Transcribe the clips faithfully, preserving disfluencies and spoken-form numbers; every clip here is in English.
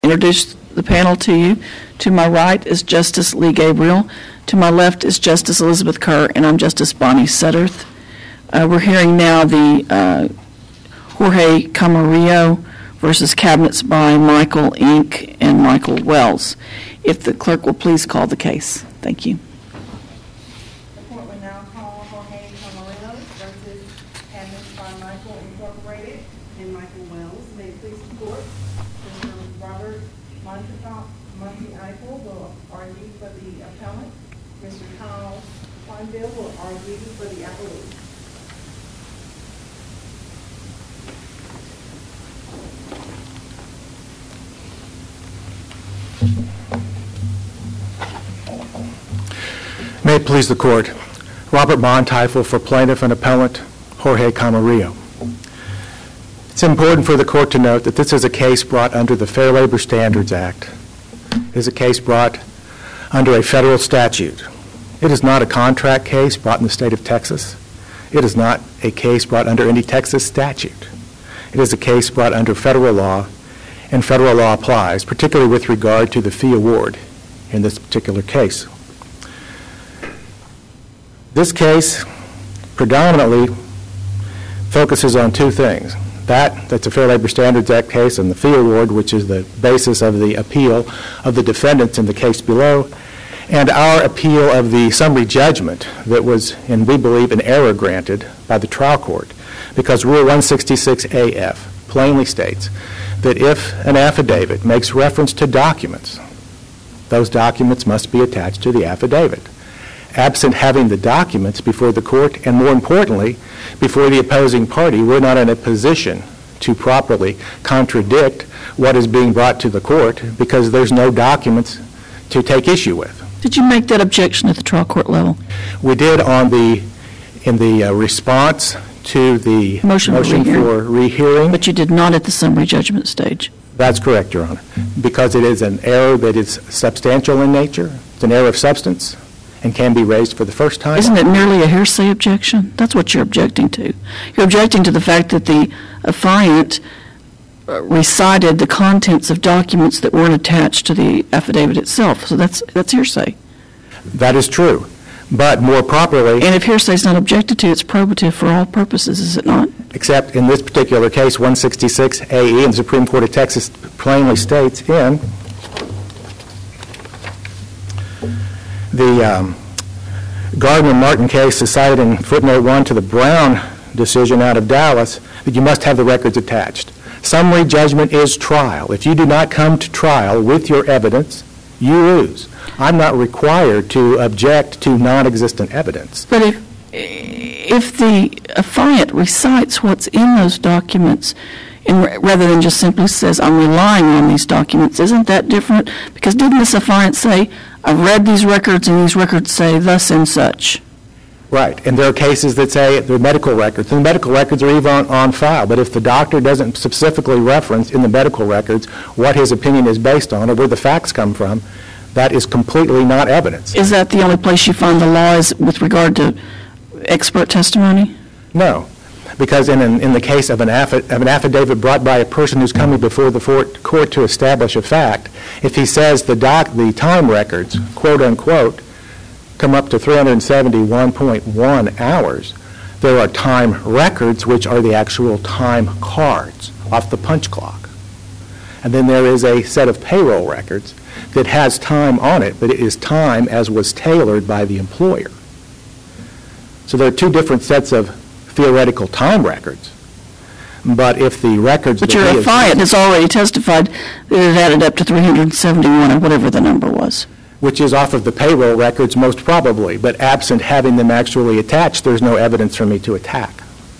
Introduce the panel to you. To my right is Justice Lee Gabriel. To my left is Justice Elizabeth Kerr, and I'm Justice Bonnie Sutterth. Uh, we're hearing now the uh, Jorge Camarillo versus Cabinets by Michael Incorporated and Michael Wells. If the clerk will please call the case. Thank you. The court will now call Jorge Camarillo versus Cabinets by Michael Incorporated and Michael Wells. May it please the court. Mister Robert Monteith will argue for the appellant. Mister Kyle Quanville will argue for the appellate. May it please the court. Robert Monteith for plaintiff and appellant Jorge Camarillo. It's important for the court to note that this is a case brought under the Fair Labor Standards Act. It is a case brought under a federal statute. It is not a contract case brought in the state of Texas. It is not a case brought under any Texas statute. It is a case brought under federal law, and federal law applies, particularly with regard to the fee award in this particular case. This case predominantly focuses on two things. That, that's a Fair Labor Standards Act case, and the fee award, which is the basis of the appeal of the defendants in the case below, and our appeal of the summary judgment that was, and we believe, an error granted by the trial court, because Rule one sixty-six A F plainly states that if an affidavit makes reference to documents, those documents must be attached to the affidavit. Absent having the documents before the court, and more importantly, before the opposing party, we're not in a position to properly contradict what is being brought to the court because there's no documents to take issue with. Did you make that objection at the trial court level? We did on the, in the uh, response to the motion, motion for rehearing. But you did not at the summary judgment stage. That's correct, Your Honor, because it is an error that is substantial in nature. It's an error of substance and can be raised for the first time. Isn't it merely a hearsay objection? That's what you're objecting to. You're objecting to the fact that the affiant uh, recited the contents of documents that weren't attached to the affidavit itself. So that's that's hearsay. That is true. But more properly... And if hearsay is not objected to, it's probative for all purposes, is it not? Except in this particular case, one sixty-six A E, and the Supreme Court of Texas plainly states in the um, Gardner-Martin case is cited in footnote one to the Brown decision out of Dallas that you must have the records attached. Summary judgment is trial. If you do not come to trial with your evidence, you lose. I'm not required to object to non-existent evidence. But if, if the affiant recites what's in those documents, and rather than just simply says, I'm relying on these documents, isn't that different? Because didn't this affiant say, I've read these records and these records say thus and such? Right, and there are cases that say they're medical records, and the medical records are even on, on file, but if the doctor doesn't specifically reference in the medical records what his opinion is based on or where the facts come from, that is completely not evidence. Is that the only place you find the law is with regard to expert testimony? No. Because in, an, in the case of an, affi- of an affidavit brought by a person who's coming before the for- court to establish a fact, if he says the, doc, the time records, quote unquote, come up to three hundred seventy-one point one hours, there are time records which are the actual time cards off the punch clock. And then there is a set of payroll records that has time on it, but it is time as was tailored by the employer. So there are two different sets of theoretical time records, but if the records... But your affiant has already testified that it added up to three hundred seventy-one or whatever the number was. Which is off of the payroll records most probably, but absent having them actually attached, there's no evidence for me to attack.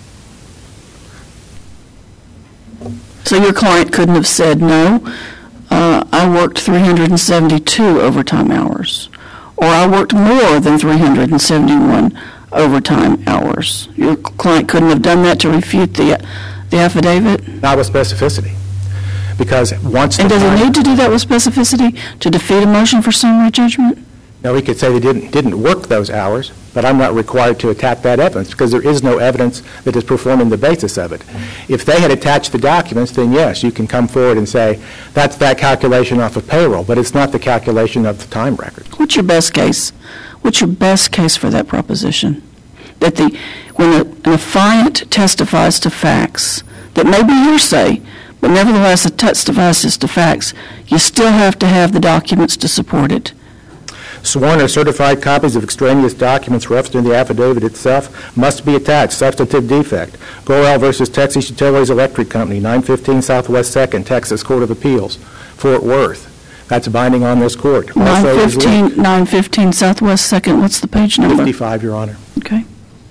So your client couldn't have said, no, uh, I worked three hundred seventy-two overtime hours, or I worked more than three hundred seventy-one overtime hours. Your client couldn't have done that to refute the the affidavit? Not with specificity. Because once And the does time, he need to do that with specificity to defeat a motion for summary judgment? No, he could say they didn't didn't work those hours. but I'm not required to attack that evidence because there is no evidence that is performing the basis of it. If they had attached the documents, then yes, you can come forward and say, that's that calculation off of payroll, but it's not the calculation of the time record. What's your best case? What's your best case for that proposition? That the, when a, an affiant testifies to facts that may be hearsay, but nevertheless it testifies to facts, you still have to have the documents to support it. Sworn or certified copies of extraneous documents referenced in the affidavit itself must be attached. Substantive defect. Gorel versus Texas Utilities Electric Company, nine fifteen Southwest second, Texas Court of Appeals, Fort Worth. That's binding on this court. nine fifteen Southwest second, what's the page number? fifty-five, Your Honor. Okay.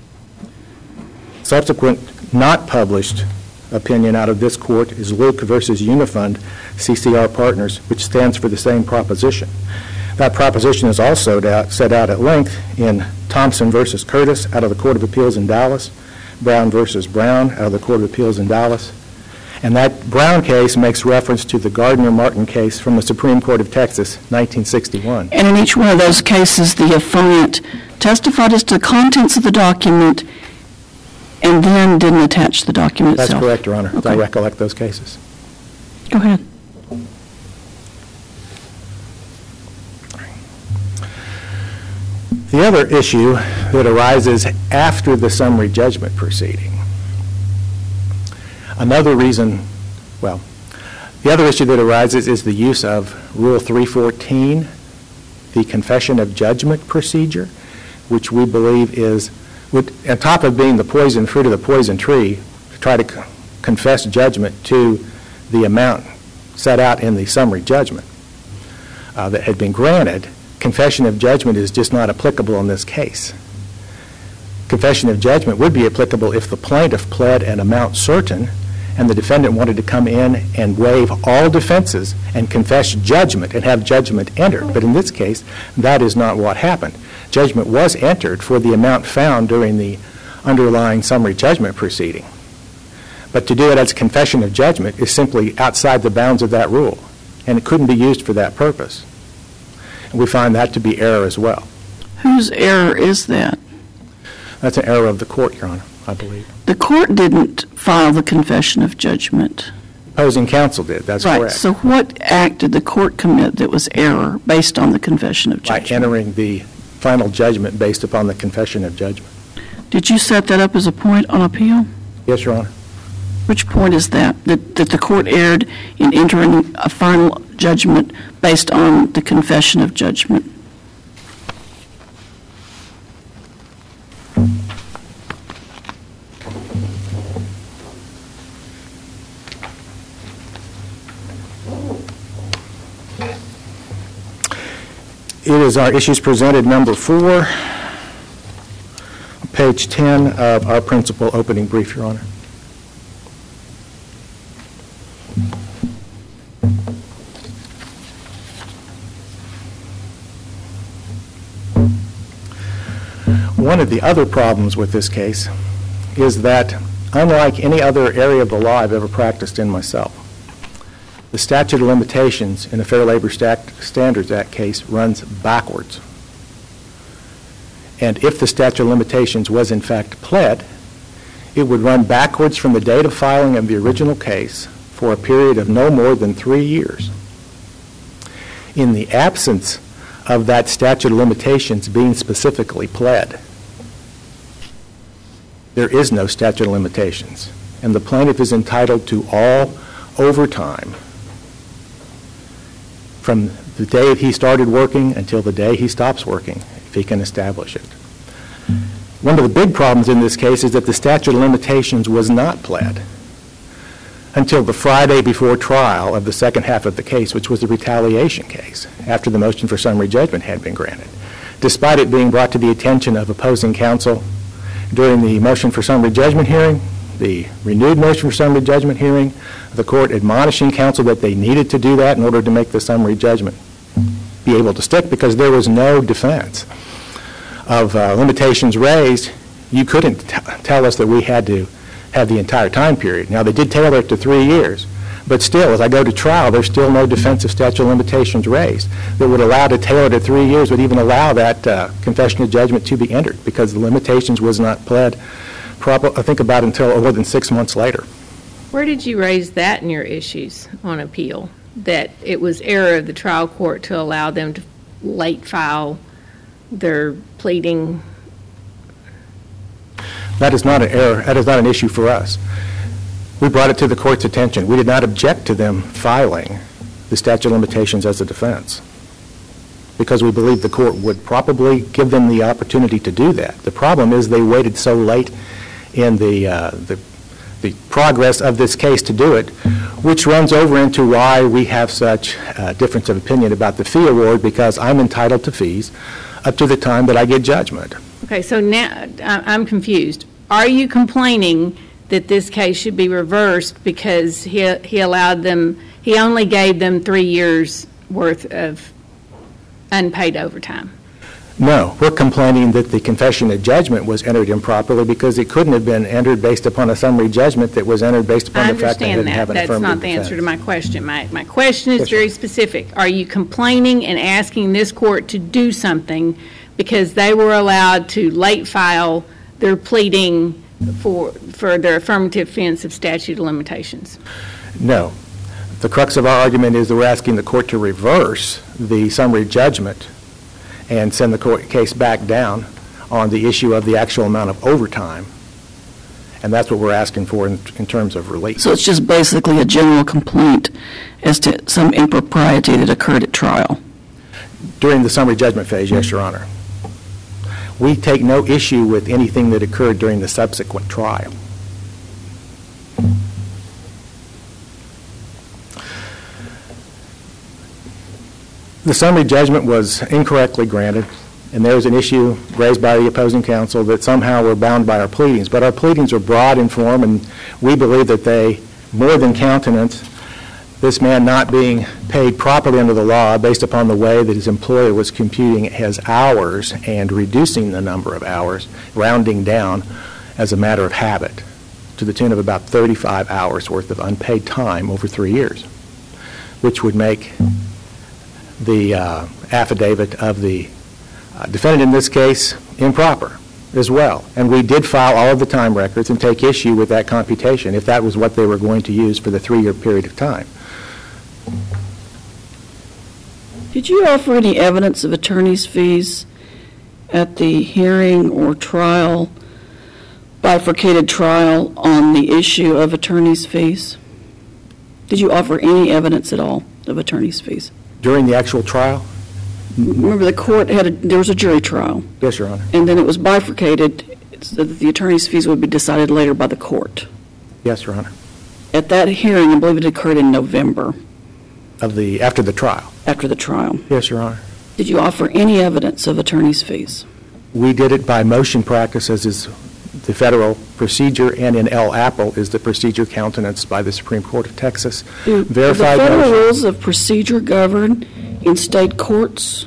Subsequent not published opinion out of this court is Luke versus Unifund C C R Partners, which stands for the same proposition. That proposition is also set out at length in Thompson versus Curtis out of the Court of Appeals in Dallas, Brown versus Brown out of the Court of Appeals in Dallas. And that Brown case makes reference to the Gardner-Martin case from the Supreme Court of Texas, nineteen sixty-one. And in each one of those cases, the affiant testified as to the contents of the document and then didn't attach the document That's itself. That's correct, Your Honor. Okay. I recollect those cases. Go ahead. The other issue that arises after the summary judgment proceeding, another reason, well, the other issue that arises is the use of Rule three fourteen, the confession of judgment procedure, which we believe is, would, on top of being the poison fruit of the poison tree, to try to c- confess judgment to the amount set out in the summary judgment uh, that had been granted. Confession of judgment is just not applicable in this case. Confession of judgment would be applicable if the plaintiff pled an amount certain and the defendant wanted to come in and waive all defenses and confess judgment and have judgment entered. But in this case, that is not what happened. Judgment was entered for the amount found during the underlying summary judgment proceeding. But to do it as a confession of judgment is simply outside the bounds of that rule, and it couldn't be used for that purpose. And we find that to be error as well. Whose error is that? That's an error of the court, Your Honor, I believe. The court didn't file the confession of judgment. Opposing counsel did, that's right. correct. So what act did the court commit that was error based on the confession of By judgment? entering the final judgment based upon the confession of judgment. Did you set that up as a point on appeal? Yes, Your Honor. Which point is that? That, that the court erred in entering a final judgment based on the confession of judgment? It is our issues presented number four, page ten of our principal opening brief, Your Honor. One of the other problems with this case is that, unlike any other area of the law I've ever practiced in myself, the statute of limitations in the Fair Labor Standards Act case runs backwards. And if the statute of limitations was in fact pled, it would run backwards from the date of filing of the original case for a period of no more than three years. In the absence of that statute of limitations being specifically pled, there is no statute of limitations, and the plaintiff is entitled to all overtime from the day he started working until the day he stops working, if he can establish it. One of the big problems in this case is that the statute of limitations was not pled until the Friday before trial of the second half of the case, which was the retaliation case, after the motion for summary judgment had been granted. Despite it being brought to the attention of opposing counsel during the motion for summary judgment hearing, the renewed motion for summary judgment hearing, the court admonishing counsel that they needed to do that in order to make the summary judgment be able to stick because there was no defense of uh, limitations raised, you couldn't t- tell us that we had to have the entire time period. Now, they did tailor it to three years, But still, as I go to trial, there's still no defensive statute of limitations raised that would allow to tailor to three years, would even allow that uh, confession of judgment to be entered, because the limitations was not pled, prob- I think about until more than six months later. Where did you raise that in your issues on appeal, that it was error of the trial court to allow them to late file their pleading? That is not an error. That is not an issue for us. We brought it to the court's attention. We did not object to them filing the statute of limitations as a defense, because we believed the court would probably give them the opportunity to do that. The problem is they waited so late in the, uh, the, the progress of this case to do it, which runs over into why we have such a difference of opinion about the fee award, because I'm entitled to fees up to the time that I get judgment. Okay, so now I- I'm confused. Are you complaining that this case should be reversed because he he allowed them, he only gave them three years worth of unpaid overtime? No, we're complaining that the confession of judgment was entered improperly because it couldn't have been entered based upon a summary judgment that was entered based upon I the fact that it understand didn't have that. an That's affirmative not the answer to defense. my question. My, my question Yes, is sir. very specific. Are you complaining and asking this court to do something because they were allowed to late file their pleading for, for their affirmative defense of statute of limitations? No. The crux of our argument is that we're asking the court to reverse the summary judgment and send the court case back down on the issue of the actual amount of overtime. And that's what we're asking for in, in terms of relief. So it's just basically a general complaint as to some impropriety that occurred at trial. During the summary judgment phase, yes, Your Honor. We take no issue with anything that occurred during the subsequent trial. The summary judgment was incorrectly granted, and there was an issue raised by the opposing counsel that somehow we're bound by our pleadings. But our pleadings are broad in form, and we believe that they more than countenance this man not being paid properly under the law based upon the way that his employer was computing his hours and reducing the number of hours, rounding down as a matter of habit to the tune of about thirty-five hours worth of unpaid time over three years, which would make the uh, affidavit of the uh, defendant in this case improper as well. And we did file all of the time records and take issue with that computation if that was what they were going to use for the three-year period of time. Did you offer any evidence of attorney's fees at the hearing or trial, bifurcated trial, on the issue of attorney's fees? Did you offer any evidence at all of attorney's fees? During the actual trial? Remember, the court had, a there was a jury trial, Yes, Your Honor. and then it was bifurcated so that the attorney's fees would be decided later by the court. Yes, Your Honor. At that hearing, I believe it occurred in November, Of the, after the trial? after the trial. Yes, Your Honor. Did you offer any evidence of attorney's fees? We did it by motion practice, as is the federal procedure, and in El Apple is the procedure countenanced by the Supreme Court of Texas. Do do the Verified federal motion. rules of procedure govern in state courts?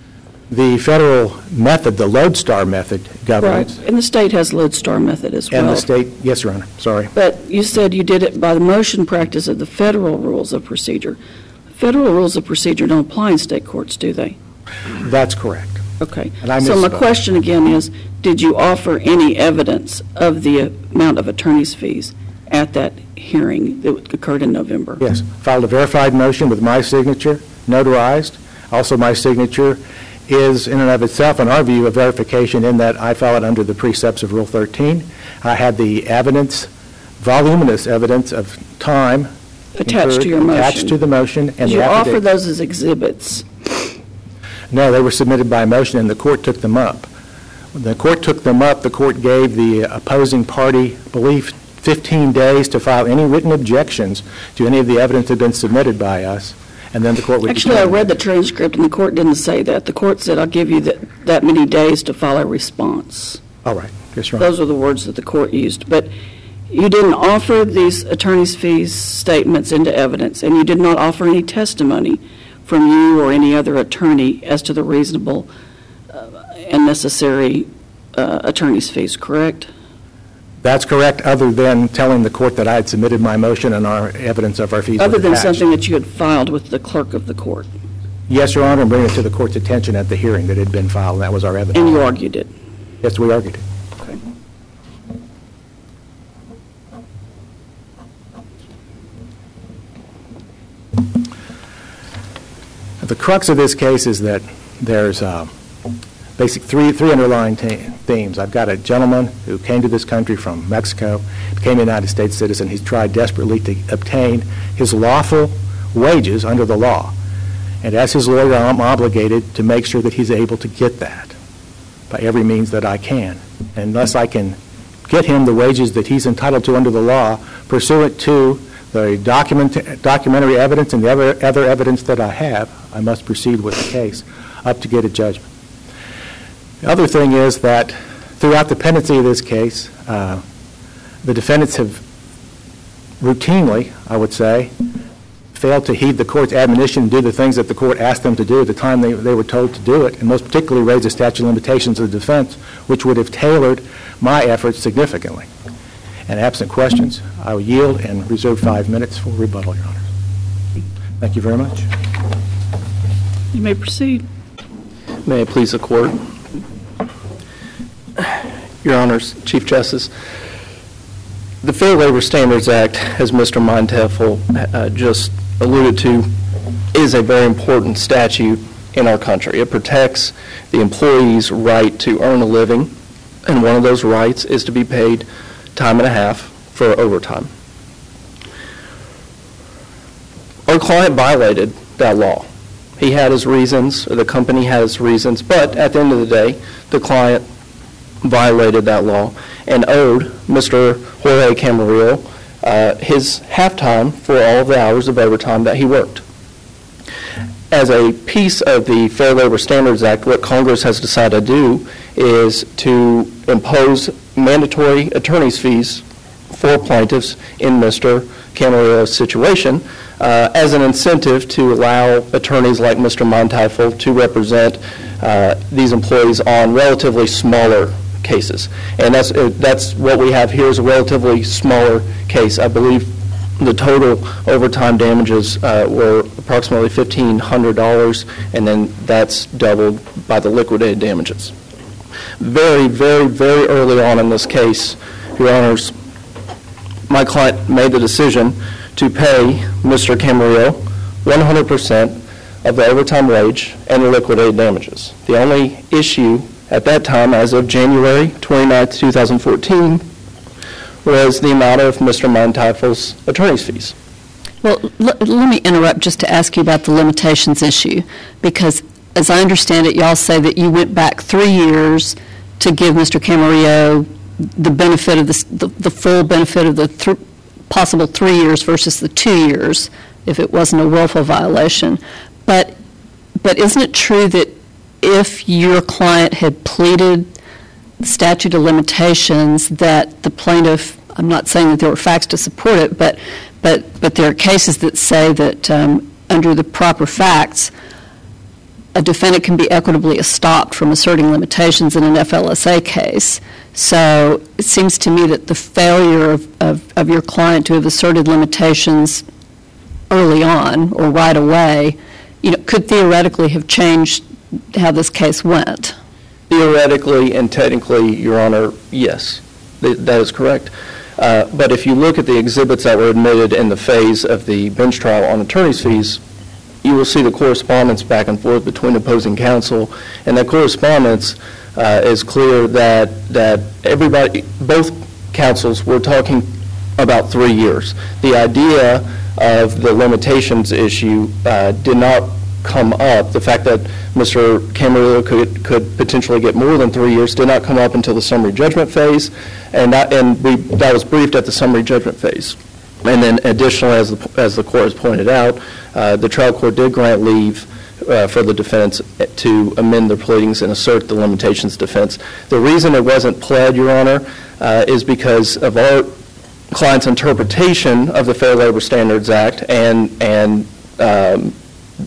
The federal method, the Lodestar method, governs. And the state has Lodestar method as well. And the state, yes, Your Honor, sorry. But you said you did it by the motion practice of the federal rules of procedure. Federal rules of procedure don't apply in state courts, do they? That's correct. Okay. And I So my misspoke. question again is, did you offer any evidence of the amount of attorney's fees at that hearing that occurred in November? Yes, filed a verified motion with my signature, notarized. Also, my signature is in and of itself, in our view, a verification in that I file it under the precepts of Rule thirteen. I had the evidence, voluminous evidence of time. Attached to your incurred, motion. Attached to the motion and Did the you offer affidavit. those as exhibits? No, they were submitted by motion, and the court took them up. When the court took them up, the court gave the opposing party, I believe, fifteen days to file any written objections to any of the evidence that had been submitted by us, and then the court would Actually, I determine. read the transcript, and the court didn't say that. The court said, I'll give you that, that many days to file a response. All right, yes, Your Honor. Those are the words that the court used. But you didn't offer these attorney's fees statements into evidence, and you did not offer any testimony from you or any other attorney as to the reasonable uh, and necessary uh, attorney's fees, correct? That's correct, other than telling the court that I had submitted my motion and our evidence of our fees was Other than attached. something that you had filed with the clerk of the court, Yes, Your Honor, and bringing it to the court's attention at the hearing that it had been filed, and that was our evidence. and you argued it. Yes, we argued it. Okay. The crux of this case is that there's uh, basic three three underlying ta- themes. I've got a gentleman who came to this country from Mexico, became a United States citizen. He's tried desperately to obtain his lawful wages under the law. And as his lawyer, I'm obligated to make sure that he's able to get that by every means that I can. And unless I can get him the wages that he's entitled to under the law, pursuant to the document, documentary evidence and the other, other evidence that I have, I must proceed with the case up to get a judgment. The other thing is that throughout the pendency of this case, uh, the defendants have routinely, I would say, failed to heed the court's admonition and do the things that the court asked them to do at the time they, they were told to do it, and most particularly raise the statute of limitations of the defense, which would have tailored my efforts significantly. And absent questions, I will yield and reserve five minutes for rebuttal, Your Honor. Thank you very much. You may proceed. May it please the court. Your Honors, Chief Justice, the Fair Labor Standards Act, as Mister Manteuffel uh, just alluded to, is a very important statute in our country. It protects the employee's right to earn a living, and one of those rights is to be paid time and a half for overtime. Our client violated that law. He had his reasons, or the company had his reasons, but at the end of the day, the client violated that law and owed Mister Jorge Camarillo uh, his halftime for all of the hours of overtime that he worked. As a piece of the Fair Labor Standards Act, what Congress has decided to do is to impose mandatory attorney's fees for plaintiffs in Mister Camarillo's situation uh, as an incentive to allow attorneys like Mister Manteuffel to represent uh, these employees on relatively smaller cases. And that's uh, that's what we have here is a relatively smaller case. I believe the total overtime damages uh, were approximately fifteen hundred dollars, and then that's doubled by the liquidated damages. Very, very, very early on in this case, Your Honors, my client made the decision to pay Mister Camarillo one hundred percent of the overtime wage and the liquidated damages. The only issue at that time, as of January twenty-ninth, two thousand fourteen, was the amount of Mister Manteuffel's attorney's fees. Well, l- let me interrupt just to ask you about the limitations issue, because as I understand it, y'all say that you went back three years to give Mister Camarillo the benefit of this, the, the full benefit of the th- possible three years versus the two years if it wasn't a willful violation. But, but isn't it true that if your client had pleaded the statute of limitations that the plaintiff, I'm not saying that there were facts to support it, but but but there are cases that say that um, under the proper facts, a defendant can be equitably estopped from asserting limitations in an F L S A case. So it seems to me that the failure of, of, of your client to have asserted limitations early on or right away, you know, could theoretically have changed how this case went. Theoretically and technically, Your Honor, yes, th- that is correct. Uh, but if you look at the exhibits that were admitted in the phase of the bench trial on attorney's fees, you will see the correspondence back and forth between opposing counsel, and that correspondence uh, is clear that that everybody, both counsels, were talking about three years. The idea of the limitations issue uh, did not come up. The fact that Mister Camarillo could could potentially get more than three years did not come up until the summary judgment phase, and that and we that was briefed at the summary judgment phase. And then additionally, as the, as the court has pointed out, uh, the trial court did grant leave uh, for the defense to amend their pleadings and assert the limitations defense. The reason it wasn't pled, Your Honor, uh, is because of our client's interpretation of the Fair Labor Standards Act and and um,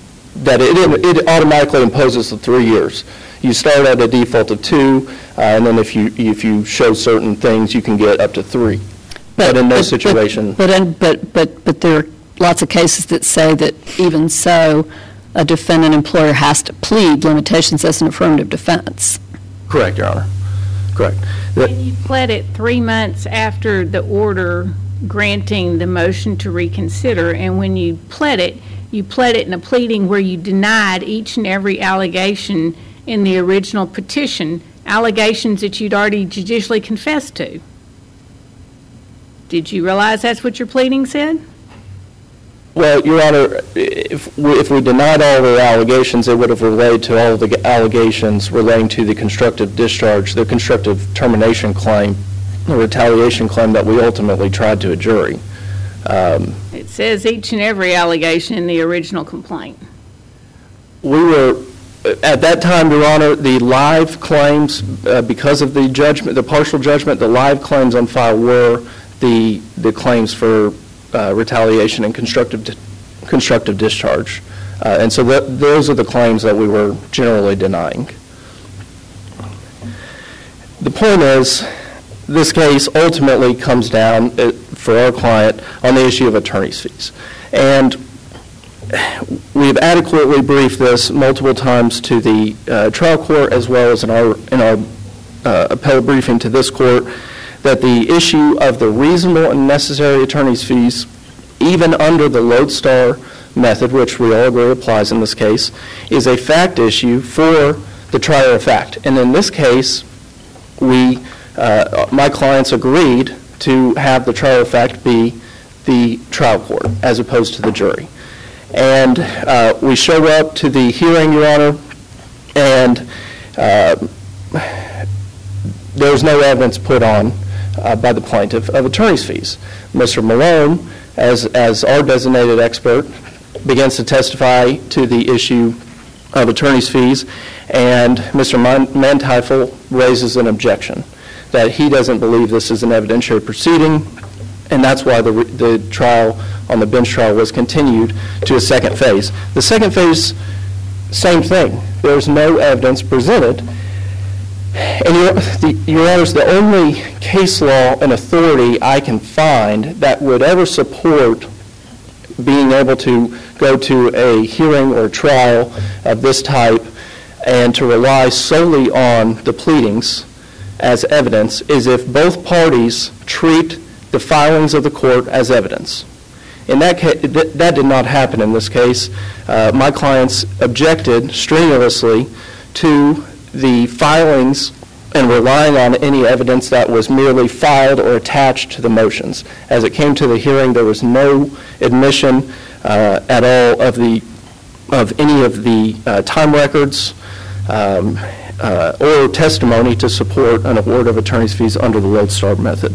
that it, it automatically imposes the three years. You start at a default of two, uh, and then if you, if you show certain things, you can get up to three. But in no situation. But, but, but, but, but there are lots of cases that say that even so, a defendant employer has to plead limitations as an affirmative defense. Correct, Your Honor. Correct. The- And you pled it three months after the order granting the motion to reconsider, and when you pled it, you pled it in a pleading where you denied each and every allegation in the original petition, allegations that you'd already judicially confessed to. Did you realize that's what your pleading said? Well, Your Honor, if we, if we denied all the allegations, it would have related to all of the allegations relating to the constructive discharge, the constructive termination claim, the retaliation claim that we ultimately tried to a jury. Um, It says each and every allegation in the original complaint. We were, at that time, Your Honor, the live claims, uh, because of the judgment, the partial judgment, the live claims on file were the, the claims for uh, retaliation and constructive, di- constructive discharge. Uh, and so that, those are the claims that we were generally denying. The point is, this case ultimately comes down, uh, for our client, on the issue of attorney's fees. And we've adequately briefed this multiple times to the uh, trial court as well as in our, in our uh, appellate briefing to this court, that the issue of the reasonable and necessary attorney's fees, even under the Lodestar method, which we all agree applies in this case, is a fact issue for the trier of fact. And in this case, we, uh, my clients agreed to have the trier of fact be the trial court as opposed to the jury. And uh, we show up to the hearing, Your Honor, and uh, there was no evidence put on uh, by the plaintiff of attorney's fees. Mister Malone, as, as our designated expert, begins to testify to the issue of attorney's fees, and Mister Manteuffel raises an objection that he doesn't believe this is an evidentiary proceeding, and that's why the, the trial on the bench trial was continued to a second phase. The second phase, same thing. There's no evidence presented. And your, the, Your Honors, the only case law and authority I can find that would ever support being able to go to a hearing or trial of this type and to rely solely on the pleadings as evidence is if both parties treat the filings of the court as evidence. In that case, th- that did not happen in this case. Uh, my clients objected strenuously to the filings and relying on any evidence that was merely filed or attached to the motions. As it came to the hearing, there was no admission uh, at all of the of any of the uh, time records um, uh, or testimony to support an award of attorney's fees under the Lodestar method.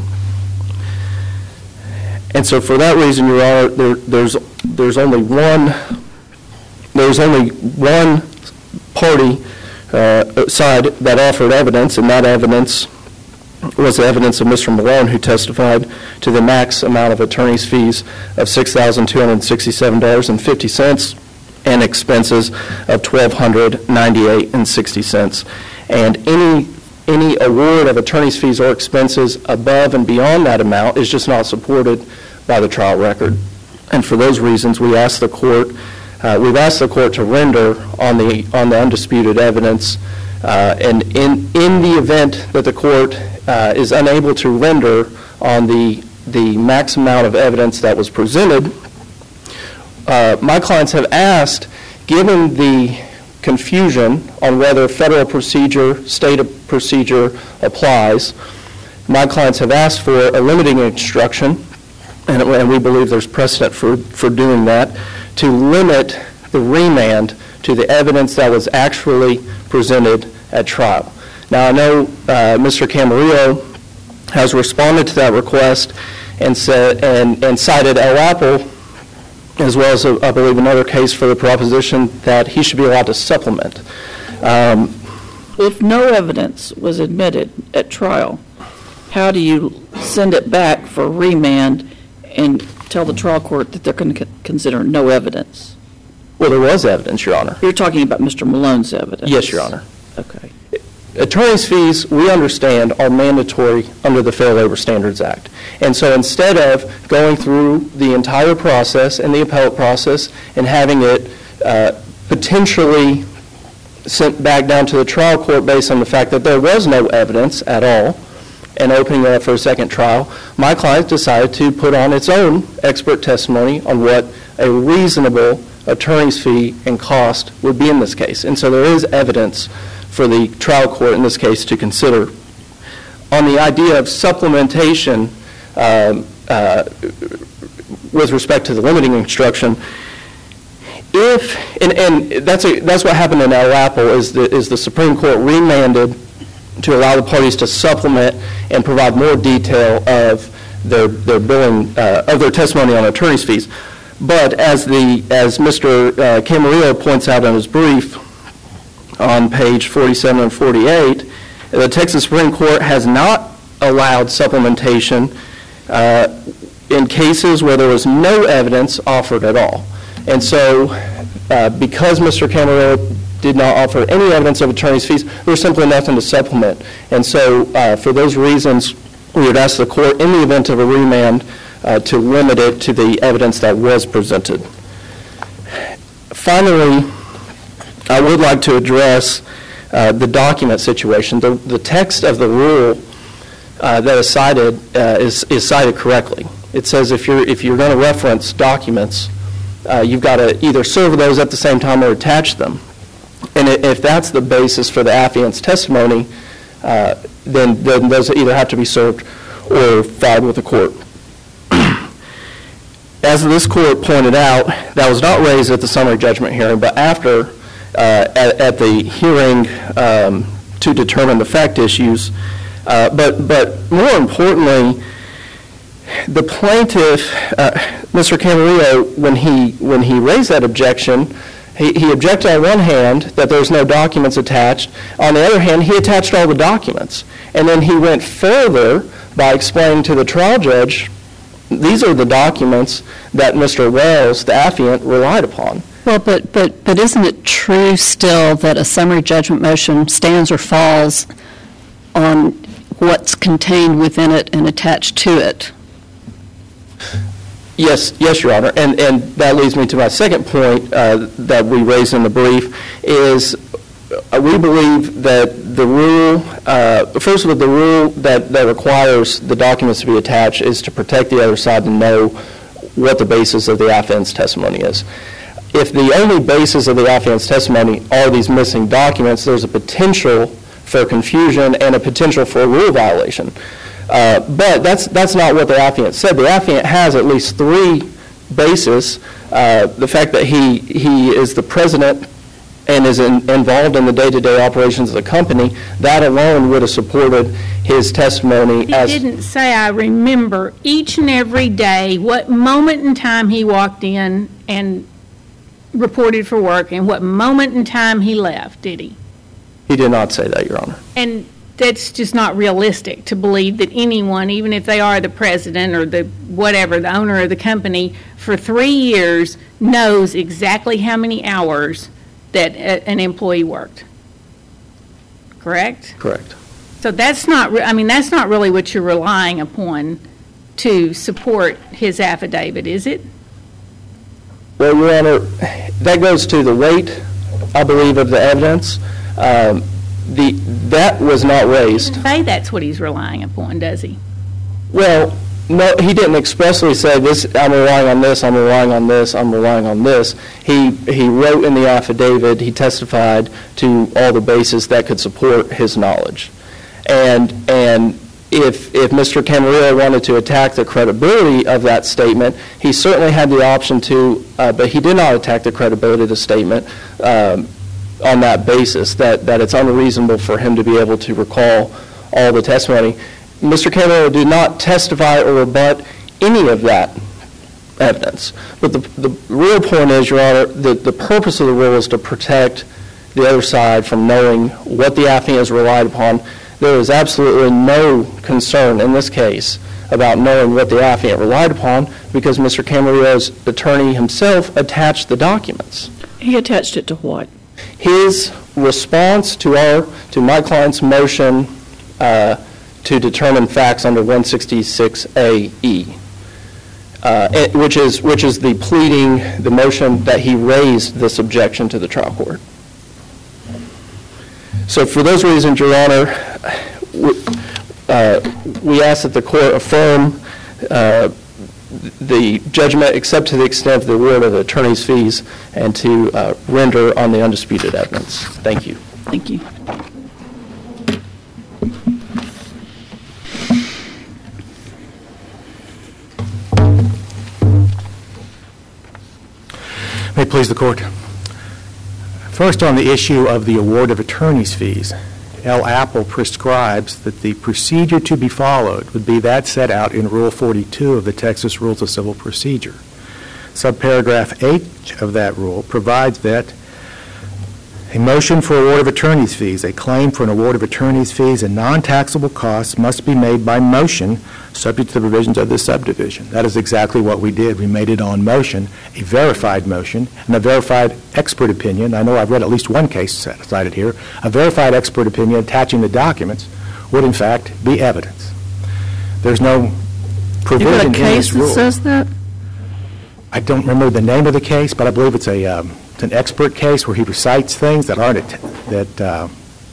And so, for that reason, Your Honor, there, there's there's only one there's only one party uh, side that offered evidence, and that evidence was the evidence of Mister Malone, who testified to the max amount of attorney's fees of six thousand two hundred sixty-seven dollars and fifty cents and expenses of one thousand two hundred ninety-eight dollars and sixty cents. And any any award of attorney's fees or expenses above and beyond that amount is just not supported by the trial record. And for those reasons, we ask the court, uh, we've asked the court to render on the on the undisputed evidence. Uh, and in in the event that the court uh, is unable to render on the the max amount of evidence that was presented, uh, my clients have asked, given the confusion on whether federal procedure, state procedure applies, my clients have asked for a limiting instruction, and, and we believe there's precedent for, for doing that, to limit the remand to the evidence that was actually presented at trial. Now, I know uh, Mister Camarillo has responded to that request and said and, and cited El Apple, as well as, a, I believe, another case for the proposition that he should be allowed to supplement. Um, If no evidence was admitted at trial, how do you send it back for remand and tell the trial court that they're going to consider no evidence? Well, there was evidence, Your Honor. You're talking about Mister Malone's evidence? Yes, Your Honor. Okay. Attorney's fees, we understand, are mandatory under the Fair Labor Standards Act. And so instead of going through the entire process and the appellate process and having it uh, potentially sent back down to the trial court based on the fact that there was no evidence at all and opening it up for a second trial, my client decided to put on its own expert testimony on what a reasonable attorney's fee and cost would be in this case. And so there is evidence for the trial court in this case to consider. On the idea of supplementation um, uh, with respect to the limiting instruction, if, and, and that's, a, that's what happened in El Apple, is the, is the Supreme Court remanded to allow the parties to supplement and provide more detail of their, their billing, uh, of their testimony on attorney's fees. But as, the, as Mister Uh, Camarillo points out in his brief, on page forty-seven and forty-eight, the Texas Supreme Court has not allowed supplementation uh, in cases where there was no evidence offered at all. And so uh, because Mister Camarillo did not offer any evidence of attorney's fees, there's simply nothing to supplement. And so uh, for those reasons, we would ask the court, in the event of a remand, uh, to limit it to the evidence that was presented. Finally, I would like to address uh, the document situation. The, the text of the rule uh, that is cited uh, is, is cited correctly. It says if you're, if you're going to reference documents, uh, you've got to either serve those at the same time or attach them. And if that's the basis for the affiant's testimony, uh, then, then those either have to be served or filed with the court. As this court pointed out, that was not raised at the summary judgment hearing, but after Uh, at, at the hearing um, to determine the fact issues. Uh, but, but more importantly, the plaintiff, uh, Mister Camarillo, when he, when he raised that objection, he, he objected on one hand that there's no documents attached. On the other hand, he attached all the documents. And then he went further by explaining to the trial judge, these are the documents that Mister Wells, the affiant, relied upon. Well, but, but, but isn't it true still that a summary judgment motion stands or falls on what's contained within it and attached to it? Yes, yes, Your Honor. And, and that leads me to my second point uh, that we raised in the brief, is uh, we believe that the rule, uh, first of all, the rule that, that requires the documents to be attached is to protect the other side and know what the basis of the affiant's testimony is. If the only basis of the affiant's testimony are these missing documents, there's a potential for confusion and a potential for a rule violation. Uh, but that's that's not what the affiant said. The affiant has at least three bases. Uh, the fact that he he is the president and is in, involved in the day-to-day operations of the company, that alone would have supported his testimony. He as didn't say, I remember each and every day what moment in time he walked in and reported for work and what moment in time he left, did he? He did not say that, Your Honor. And that's just not realistic to believe that anyone, even if they are the president or the whatever, the owner of the company, for three years knows exactly how many hours that a, an employee worked. Correct? Correct. So that's not, re- I mean, that's not really what you're relying upon to support his affidavit, is it? Well, Your Honor, that goes to the weight, I believe, of the evidence. Um, the that was not raised. He doesn't say that's what he's relying upon, does he? Well, no, he didn't expressly say this. I'm relying on this. I'm relying on this. I'm relying on this. He he wrote in the affidavit. He testified to all the bases that could support his knowledge, and and. If, if Mister Camarillo wanted to attack the credibility of that statement, he certainly had the option to, uh, but he did not attack the credibility of the statement um, on that basis, that, that it's unreasonable for him to be able to recall all the testimony. Mister Camarillo did not testify or rebut any of that evidence. But the, the real point is, Your Honor, that the purpose of the rule is to protect the other side from knowing what the affiant has relied upon. There is absolutely no concern in this case about knowing what the affiant relied upon because Mister Camarillo's attorney himself attached the documents. He attached it to what? His response to our, to my client's motion uh, to determine facts under one sixty-six A E, uh, it- which is, which is the pleading, the motion that he raised this objection to the trial court. So for those reasons, Your Honor, we- uh, we ask that the court affirm uh, the judgment except to the extent of the award of attorney's fees and to uh, render on the undisputed evidence. Thank you. Thank you. May it please the court. First, on the issue of the award of attorney's fees, L. Apple prescribes that the procedure to be followed would be that set out in Rule forty-two of the Texas Rules of Civil Procedure. Subparagraph H of that rule provides that a motion for award of attorney's fees, a claim for an award of attorney's fees and non-taxable costs must be made by motion subject to the provisions of this subdivision. That is exactly what we did. We made it on motion, a verified motion, and a verified expert opinion. I know I've read at least one case cited here. A verified expert opinion attaching the documents would, in fact, be evidence. There's no You provision got a in case this rule. that says that? I don't remember the name of the case, but I believe it's a um, it's an expert case where he recites things that aren't att- that uh,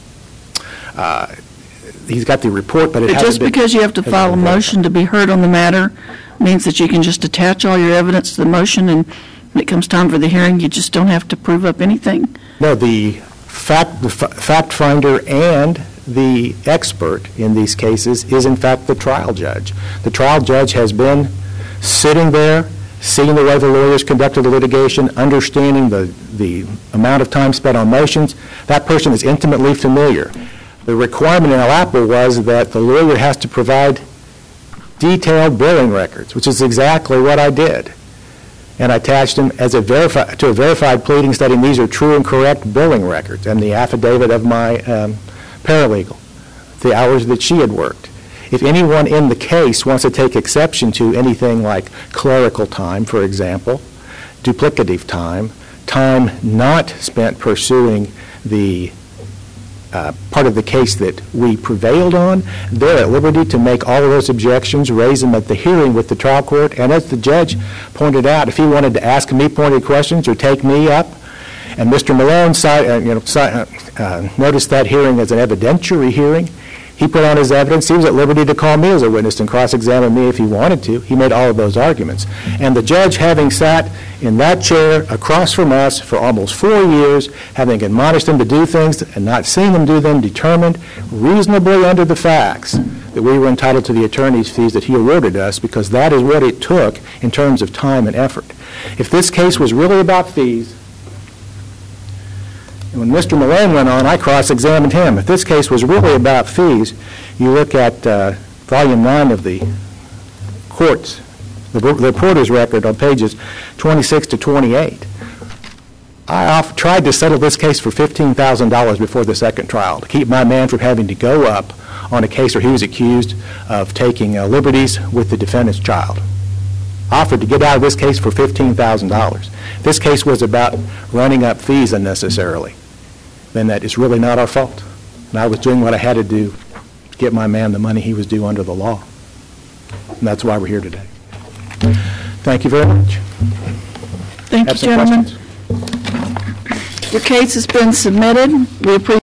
uh, he's got the report, but it But hasn't just been- because you have to hasn't file a been verified. motion to be heard on the matter means that you can just attach all your evidence to the motion, and when it comes time for the hearing, you just don't have to prove up anything? No, the fact the fa- fact finder and the expert in these cases is in fact the trial judge. The trial judge has been sitting there, seeing the way the lawyers conducted the litigation, understanding the, the amount of time spent on motions. That person is intimately familiar. The requirement in El Apple was that the lawyer has to provide detailed billing records, which is exactly what I did. And I attached them as a verifi- to a verified pleading stating these are true and correct billing records, and the affidavit of my um, paralegal, the hours that she had worked. If anyone in the case wants to take exception to anything like clerical time, for example, duplicative time, time not spent pursuing the uh, part of the case that we prevailed on, they're at liberty to make all of those objections, raise them at the hearing with the trial court. And as the judge pointed out, if he wanted to ask me pointed questions or take me up, and Mister Malone si- uh, you know, si- uh, uh, noticed that hearing as an evidentiary hearing, he put on his evidence. He was at liberty to call me as a witness and cross-examine me if he wanted to. He made all of those arguments. And the judge, having sat in that chair across from us for almost four years, having admonished them to do things and not seeing them do them, determined reasonably under the facts that we were entitled to the attorney's fees that he awarded us, because that is what it took in terms of time and effort. If this case was really about fees, and when Mister Malone went on, I cross-examined him. If this case was really about fees, you look at uh, Volume nine of the courts, the the reporter's record on pages twenty-six to twenty-eight. I off- tried to settle this case for fifteen thousand dollars before the second trial to keep my man from having to go up on a case where he was accused of taking uh, liberties with the defendant's child. Offered to get out of this case for fifteen thousand dollars. This case was about running up fees unnecessarily. Then that is really not our fault. And I was doing what I had to do to get my man the money he was due under the law. And that's why we're here today. Thank you very much. Thank you, Have some gentlemen. questions? Your case has been submitted. We appreciate